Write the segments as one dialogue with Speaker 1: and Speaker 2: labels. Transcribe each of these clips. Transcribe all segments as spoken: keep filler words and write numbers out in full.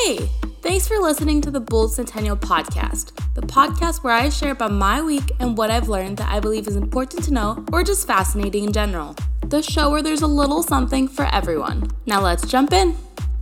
Speaker 1: Hey, thanks for listening to the Bold Centennial Podcast, the podcast where I share about my week and what I've learned that I believe is important to know or just fascinating in general. The show where there's a little something for everyone. Now let's jump in.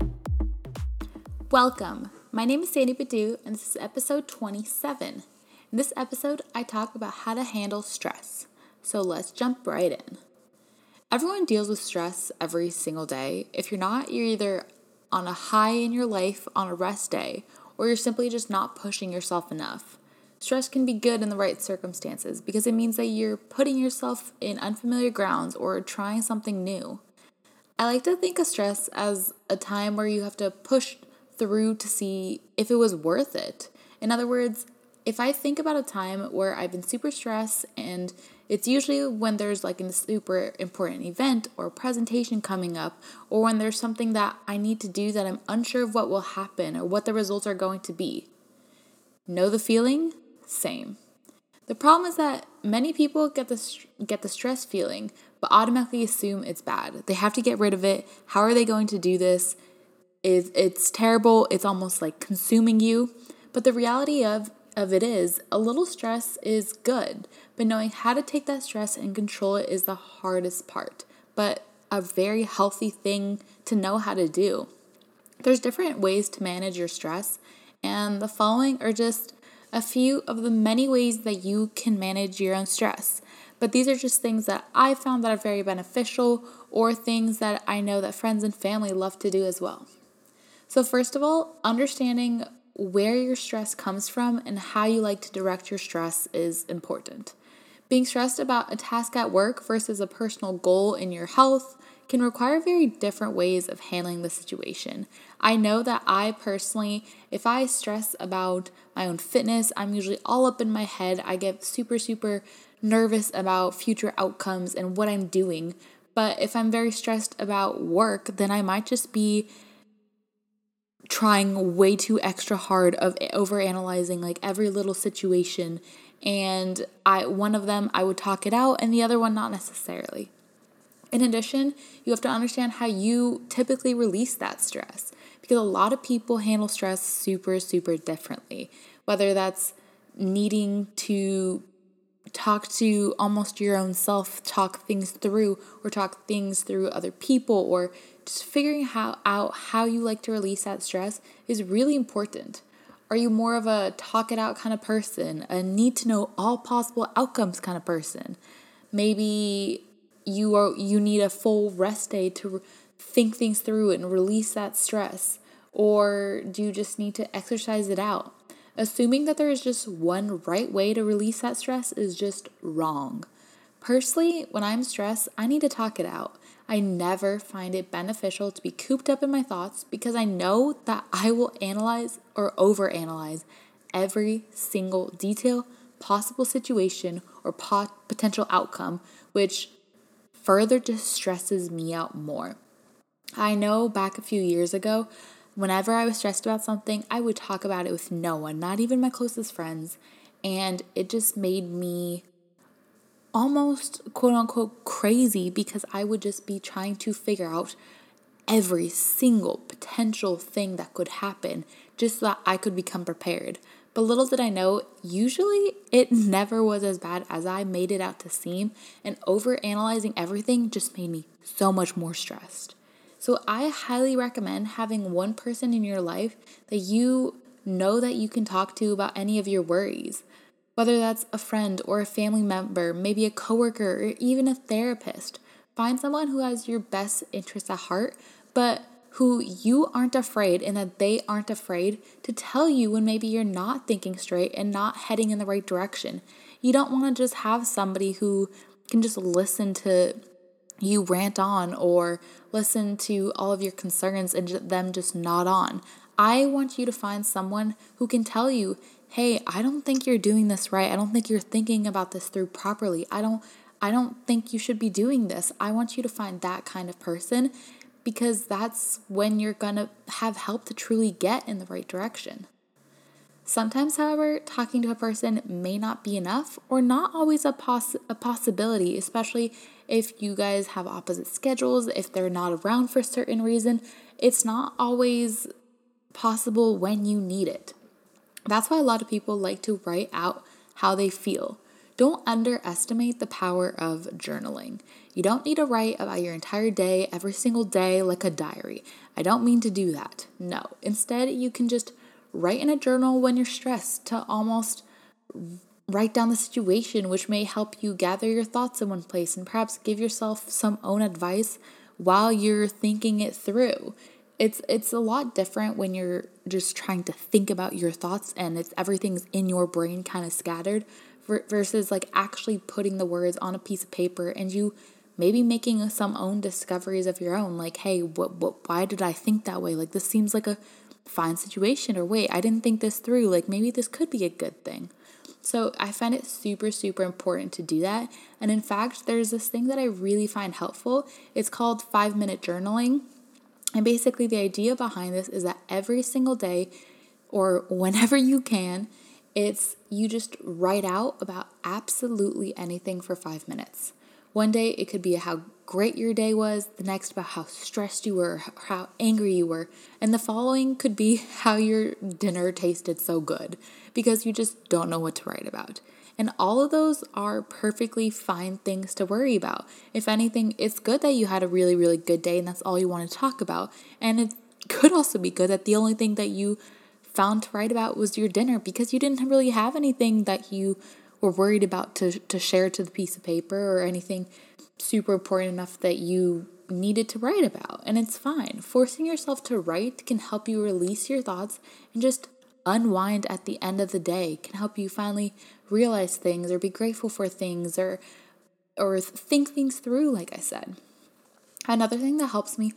Speaker 1: Welcome. My name is Sandy Badu, and this is episode twenty-seven. In this episode, I talk about how to handle stress. So let's jump right in. Everyone deals with stress every single day. If you're not, you're either on a high in your life on a rest day, or you're simply just not pushing yourself enough. Stress can be good in the right circumstances because it means that you're putting yourself in unfamiliar grounds or trying something new. I like to think of stress as a time where you have to push through to see if it was worth it. In other words, if I think about a time where I've been super stressed, and it's usually when there's like a super important event or presentation coming up, or when there's something that I need to do that I'm unsure of what will happen or what the results are going to be. Know the feeling? Same. The problem is that many people get the get the stress feeling, but automatically assume it's bad. They have to get rid of it. How are they going to do this? Is it's terrible. It's almost like consuming you. But the reality of of it is, a little stress is good, but knowing how to take that stress and control it is the hardest part, but a very healthy thing to know how to do. There's different ways to manage your stress, and the following are just a few of the many ways that you can manage your own stress. But these are just things that I found that are very beneficial, or things that I know that friends and family love to do as well. So first of all, understanding where your stress comes from and how you like to direct your stress is important. Being stressed about a task at work versus a personal goal in your health can require very different ways of handling the situation. I know that I personally, if I stress about my own fitness, I'm usually all up in my head. I get super, super nervous about future outcomes and what I'm doing. But if I'm very stressed about work, then I might just be trying way too extra hard of overanalyzing like every little situation, and I one of them I would talk it out and the other one not necessarily. In addition, you have to understand how you typically release that stress, because a lot of people handle stress super super differently, whether that's needing to talk to almost your own self, talk things through, or talk things through other people, or just figuring how, out how you like to release that stress is really important. Are you more of a talk it out kind of person, a need to know all possible outcomes kind of person? Maybe you are you need a full rest day to think things through and release that stress, or do you just need to exercise it out? Assuming that there is just one right way to release that stress is just wrong. Personally, when I'm stressed, I need to talk it out. I never find it beneficial to be cooped up in my thoughts, because I know that I will analyze or overanalyze every single detail, possible situation, or pot- potential outcome, which further just stresses me out more. I know back a few years ago, whenever I was stressed about something, I would talk about it with no one, not even my closest friends, and it just made me almost quote unquote crazy, because I would just be trying to figure out every single potential thing that could happen just so that I could become prepared. But little did I know, usually it never was as bad as I made it out to seem, and overanalyzing everything just made me so much more stressed. So I highly recommend having one person in your life that you know that you can talk to about any of your worries. Whether that's a friend or a family member, maybe a coworker, or even a therapist. Find someone who has your best interests at heart, but who you aren't afraid and that they aren't afraid to tell you when maybe you're not thinking straight and not heading in the right direction. You don't want to just have somebody who can just listen to you rant on or listen to all of your concerns and them just nod on. I want you to find someone who can tell you, hey, I don't think you're doing this right. I don't think you're thinking about this through properly. I don't I don't think you should be doing this. I want you to find that kind of person, because that's when you're going to have help to truly get in the right direction. Sometimes, however, talking to a person may not be enough, or not always a, poss- a possibility, especially if you guys have opposite schedules, if they're not around for a certain reason. It's not always possible when you need it. That's why a lot of people like to write out how they feel. Don't underestimate the power of journaling. You don't need to write about your entire day every single day like a diary. I don't mean to do that. No. Instead, you can just write in a journal when you're stressed to almost write down the situation, which may help you gather your thoughts in one place and perhaps give yourself some own advice while you're thinking it through. It's it's a lot different when you're just trying to think about your thoughts and it's everything's in your brain kind of scattered versus like actually putting the words on a piece of paper and you maybe making some own discoveries of your own. Like, hey, what what why did I think that way? Like, this seems like a fine situation, or wait, I didn't think this through. Like, maybe this could be a good thing. So I find it super, super important to do that. And in fact, there's this thing that I really find helpful. It's called five minute journaling. And basically the idea behind this is that every single day or whenever you can, it's you just write out about absolutely anything for five minutes. One day it could be how great your day was, the next about how stressed you were, how angry you were, and the following could be how your dinner tasted so good because you just don't know what to write about. And all of those are perfectly fine things to worry about. If anything, it's good that you had a really, really good day and that's all you want to talk about. And it could also be good that the only thing that you found to write about was your dinner because you didn't really have anything that you were worried about to, to share to the piece of paper or anything super important enough that you needed to write about. And it's fine. Forcing yourself to write can help you release your thoughts and just unwind at the end of the day, can help you finally realize things or be grateful for things or or think things through, like I said. Another thing that helps me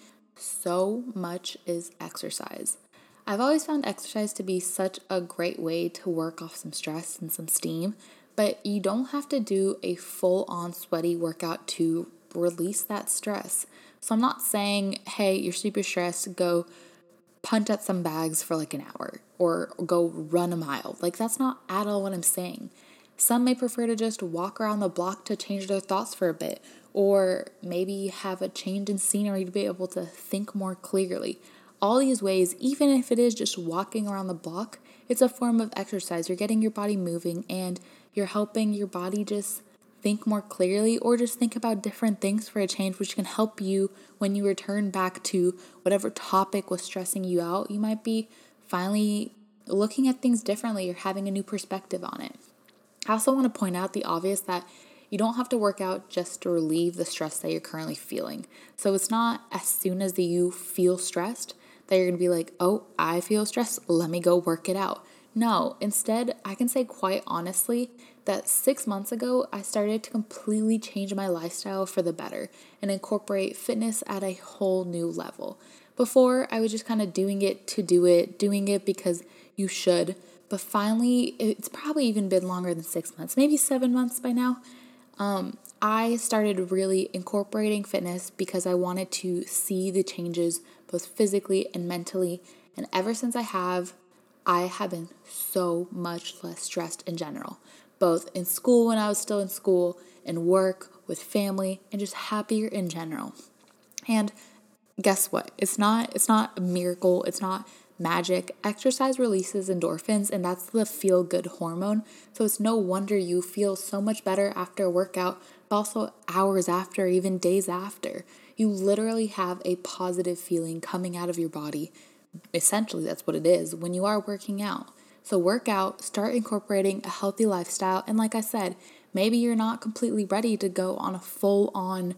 Speaker 1: so much is exercise. I've always found exercise to be such a great way to work off some stress and some steam, but you don't have to do a full-on sweaty workout to release that stress. So I'm not saying, hey, you're super stressed, go punch at some bags for like an hour or go run a mile. Like, that's not at all what I'm saying. Some may prefer to just walk around the block to change their thoughts for a bit, or maybe have a change in scenery to be able to think more clearly. All these ways, even if it is just walking around the block, it's a form of exercise. You're getting your body moving and you're helping your body just think more clearly or just think about different things for a change, which can help you when you return back to whatever topic was stressing you out. You might be finally looking at things differently or having a new perspective on it. I also want to point out the obvious that you don't have to work out just to relieve the stress that you're currently feeling. So it's not as soon as you feel stressed that you're going to be like, oh, I feel stressed, let me go work it out. No, instead, I can say quite honestly that six months ago, I started to completely change my lifestyle for the better and incorporate fitness at a whole new level. Before, I was just kind of doing it to do it, doing it because you should. But finally, it's probably even been longer than six months, maybe seven months by now. Um, I started really incorporating fitness because I wanted to see the changes both physically and mentally. And ever since I have, I have been so much less stressed in general, both in school when I was still in school, in work, with family, and just happier in general. And guess what? It's not, it's not a miracle. It's not magic. Exercise releases endorphins, and that's the feel-good hormone. So it's no wonder you feel so much better after a workout, but also hours after, even days after. You literally have a positive feeling coming out of your body. Essentially, that's what it is when you are working out. So work out, start incorporating a healthy lifestyle. And like I said, maybe you're not completely ready to go on a full-on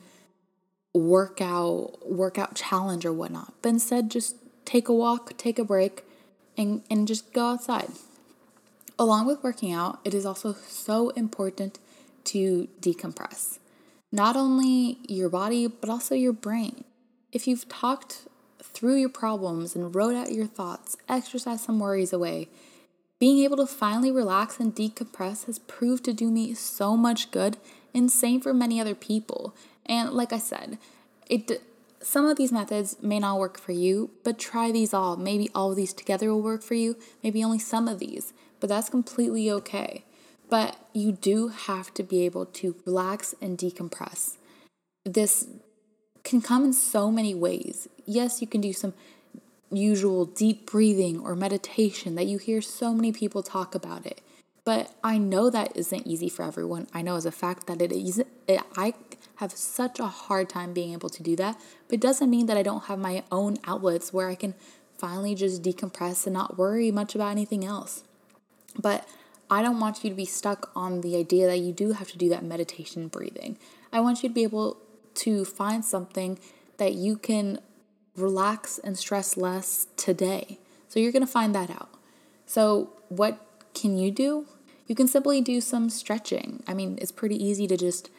Speaker 1: workout, workout challenge or whatnot, but instead just take a walk, take a break, and, and just go outside. Along with working out, it is also so important to decompress. Not only your body, but also your brain. If you've talked through your problems and wrote out your thoughts, exercised some worries away, being able to finally relax and decompress has proved to do me so much good, and same for many other people. And like I said, it some of these methods may not work for you, but try these all. Maybe all of these together will work for you, maybe only some of these, but that's completely okay. But you do have to be able to relax and decompress. This can come in so many ways. Yes, you can do some usual deep breathing or meditation that you hear so many people talk about it. But I know that isn't easy for everyone. I know as a fact that it is. It, I have such a hard time being able to do that. But it doesn't mean that I don't have my own outlets where I can finally just decompress and not worry much about anything else. But I don't want you to be stuck on the idea that you do have to do that meditation breathing. I want you to be able to find something that you can relax and stress less today. So you're going to find that out. So what can you do? You can simply do some stretching. I mean, it's pretty easy to just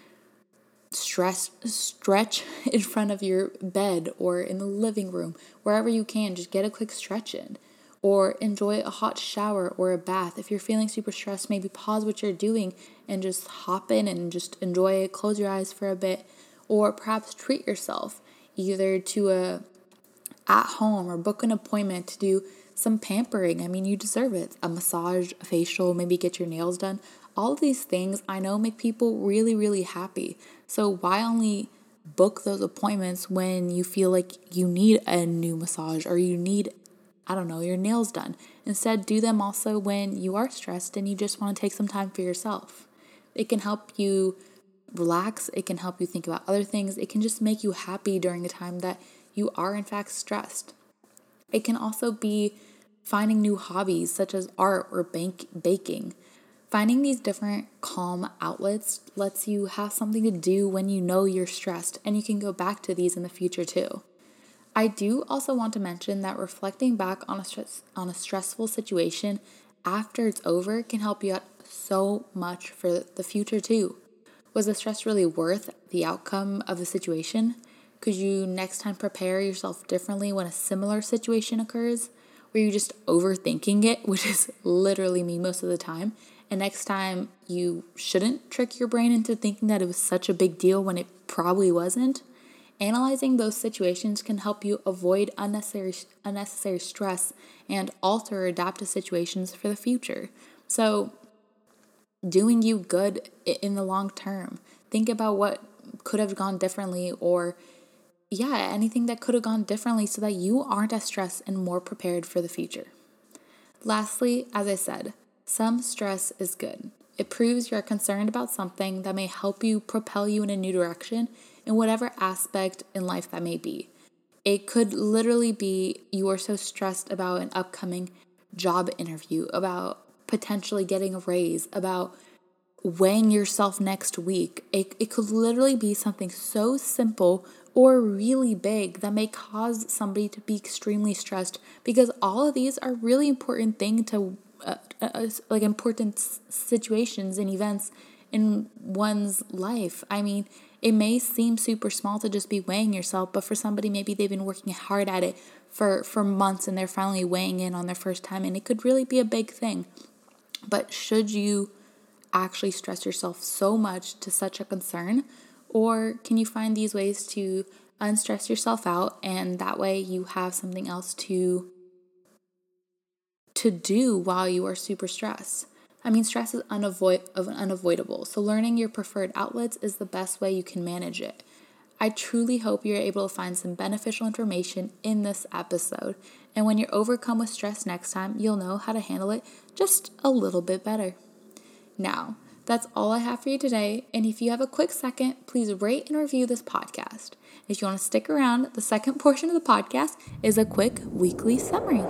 Speaker 1: stress stretch in front of your bed or in the living room, wherever you can. Just get a quick stretch in. Or enjoy a hot shower or a bath. If you're feeling super stressed, maybe pause what you're doing and just hop in and just enjoy it. Close your eyes for a bit. Or perhaps treat yourself either to a at home or book an appointment to do some pampering. I mean, you deserve it. A massage, a facial, maybe get your nails done. All of these things I know make people really, really happy. So why only book those appointments when you feel like you need a new massage or you need, I don't know, your nails done? Instead, do them also when you are stressed and you just want to take some time for yourself. It can help you relax. It can help you think about other things. It can just make you happy during a time that you are in fact stressed. It can also be finding new hobbies such as art or bank- baking. Finding these different calm outlets lets you have something to do when you know you're stressed, and you can go back to these in the future too. I do also want to mention that reflecting back on a stress on a stressful situation after it's over can help you out so much for the future too. Was the stress really worth the outcome of the situation? Could you next time prepare yourself differently when a similar situation occurs? Were you just overthinking it, which is literally me most of the time? And next time you shouldn't trick your brain into thinking that it was such a big deal when it probably wasn't? Analyzing those situations can help you avoid unnecessary unnecessary stress and alter or adapt to situations for the future. So, doing you good in the long term. Think about what could have gone differently, or yeah, anything that could have gone differently so that you aren't as stressed and more prepared for the future. Lastly, as I said, some stress is good. It proves you're concerned about something that may help you propel you in a new direction in whatever aspect in life that may be. It could literally be you are so stressed about an upcoming job interview, about potentially getting a raise, about weighing yourself next week. It, it could literally be something so simple or really big that may cause somebody to be extremely stressed, because all of these are really important things to uh, uh, like important situations and events in one's life. I mean, it may seem super small to just be weighing yourself, but for somebody, maybe they've been working hard at it for, for months and they're finally weighing in on their first time, and it could really be a big thing. But should you actually stress yourself so much to such a concern? Or can you find these ways to unstress yourself out, and that way you have something else to to do while you are super stressed? I mean, stress is unavoid- unavoidable, so learning your preferred outlets is the best way you can manage it. I truly hope you're able to find some beneficial information in this episode, and when you're overcome with stress next time, you'll know how to handle it just a little bit better. Now, that's all I have for you today, and if you have a quick second, please rate and review this podcast. If you want to stick around, the second portion of the podcast is a quick weekly summary.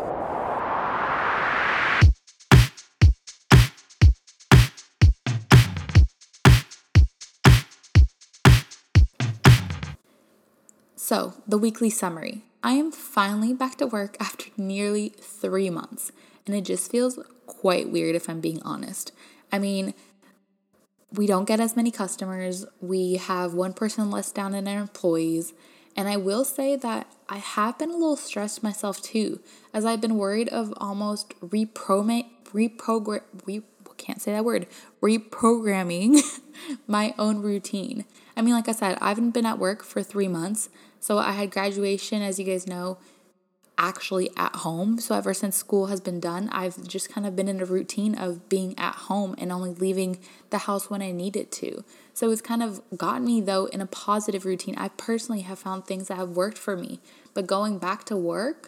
Speaker 1: So, the weekly summary. I am finally back to work after nearly three months, and it just feels quite weird if I'm being honest. I mean, we don't get as many customers. We have one person less down in our employees. And I will say that I have been a little stressed myself too, as I've been worried of almost reprogram, reprogram, re, can't say that word, reprogramming my own routine. I mean, like I said, I haven't been at work for three months. So I had graduation, as you guys know, actually at home. So ever since school has been done, I've just kind of been in a routine of being at home and only leaving the house when I needed to. So it's kind of gotten me, though, in a positive routine. I personally have found things that have worked for me. But going back to work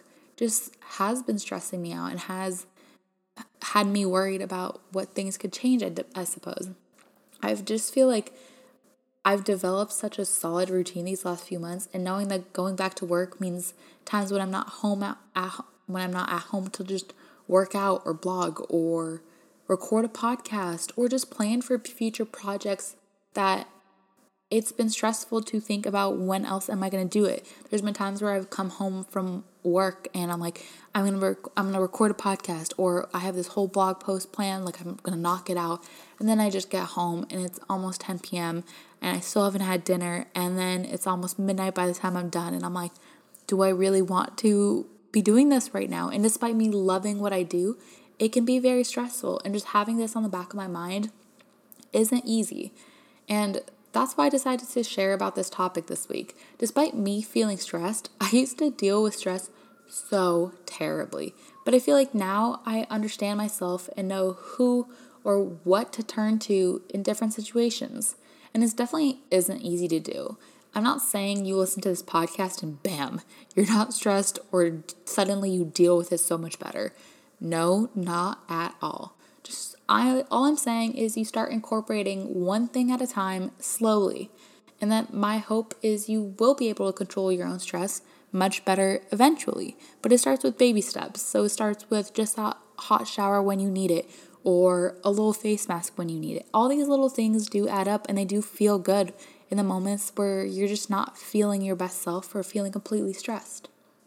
Speaker 1: just has been stressing me out and has had me worried about what things could change, I, I suppose. I just feel like I've developed such a solid routine these last few months, and knowing that going back to work means times when I'm not home at, at when I'm not at home to just work out or blog or record a podcast or just plan for future projects, that it's been stressful to think about when else am I going to do it. There's been times where I've come home from work and I'm like, I'm going to rec- I'm going to record a podcast, or I have this whole blog post planned, like I'm going to knock it out. And then I just get home and it's almost ten p.m. and I still haven't had dinner, and then it's almost midnight by the time I'm done, and I'm like, do I really want to be doing this right now? And despite me loving what I do, it can be very stressful, and just having this on the back of my mind isn't easy. And that's why I decided to share about this topic this week. Despite me feeling stressed, I used to deal with stress so terribly. But I feel like now I understand myself and know who or what to turn to in different situations. And this definitely isn't easy to do. I'm not saying you listen to this podcast and bam, you're not stressed or suddenly you deal with it so much better. No, not at all. Just I all I'm saying is you start incorporating one thing at a time slowly. And that my hope is you will be able to control your own stress much better eventually. But it starts with baby steps. So it starts with just a hot shower when you need it, or a little face mask when you need it. All these little things do add up, and they do feel good in the moments where you're just not feeling your best self or feeling completely stressed.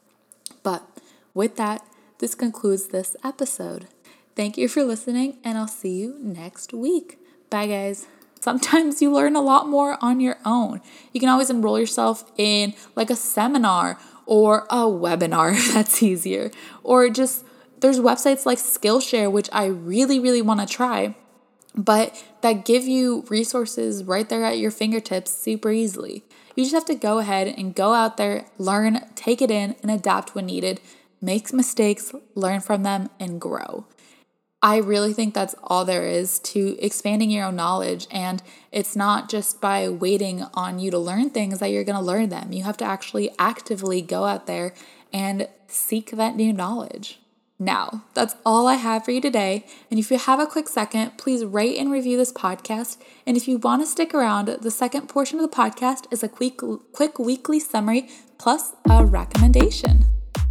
Speaker 1: But with that, this concludes this episode. Thank you for listening, and I'll see you next week. Bye, guys. Sometimes you learn a lot more on your own. You can always enroll yourself in like a seminar or a webinar if that's easier. Or just, there's websites like Skillshare, which I really, really want to try, but that give you resources right there at your fingertips super easily. You just have to go ahead and go out there, learn, take it in, and adapt when needed. Make mistakes, learn from them, and grow. I really think that's all there is to expanding your own knowledge, and it's not just by waiting on you to learn things that you're going to learn them. You have to actually actively go out there and seek that new knowledge. Now, that's all I have for you today, and if you have a quick second, please rate and review this podcast, and if you want to stick around, the second portion of the podcast is a quick, quick weekly summary plus a recommendation.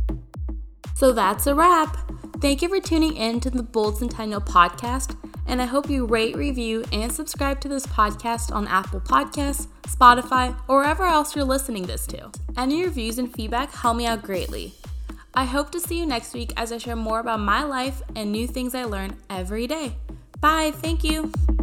Speaker 2: So that's a wrap. Thank you for tuning in to the Bold Centennial podcast, and I hope you rate, review, and subscribe to this podcast on Apple Podcasts, Spotify, or wherever else you're listening this to. Any reviews and feedback help me out greatly. I hope to see you next week as I share more about my life and new things I learn every day. Bye, thank you.